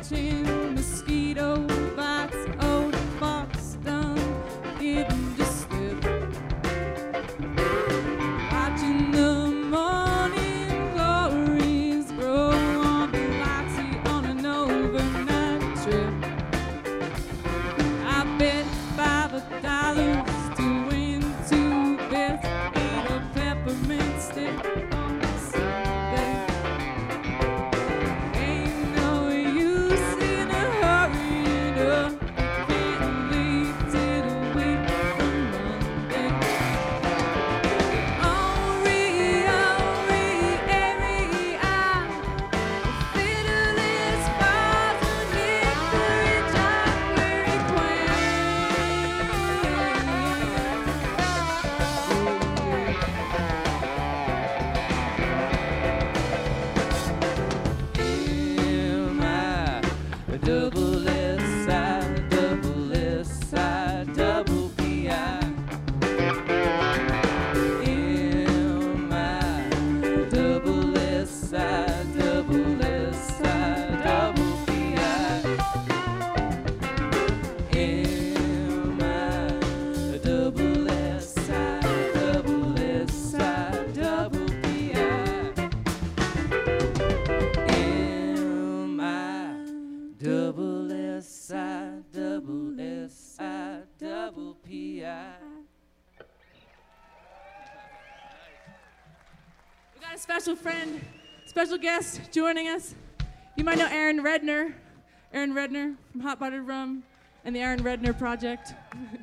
catching mosquito bites, old Boston giving to slip. Watching the morning glories grow on Biloxi on an overnight trip. I bet $5 to win 2 bets, eat a peppermint stick on Sunday. Ain't no use in a hurrying up, can't wait till a week from Monday. Henri, Henri, fiddler's father, Hickory John, Mary We got a special friend, special guest joining us. You might know Aaron Redner from Hot Buttered Rum and the Aaron Redner Project.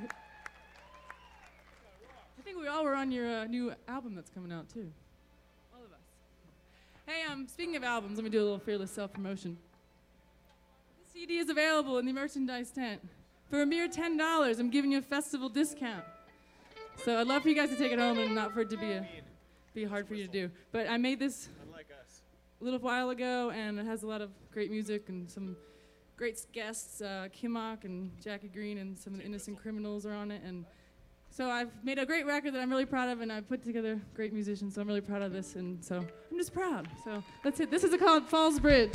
I think we all were on your new album that's coming out too. All of us. Hey, speaking of albums, let me do a little fearless self-promotion. The CD is available in the merchandise tent. For a mere $10, I'm giving you a festival discount. So I'd love for you guys to take it home and not for it to be hard for you to do. But I made this a little while ago, and it has a lot of great music and some great guests. Kimmock and Jackie Green and some of the Innocent Criminals are on it. And so I've made a great record that I'm really proud of, and I've put together great musicians, so I'm really proud of this. And so I'm just proud. So that's it. This is called Falls Bridge.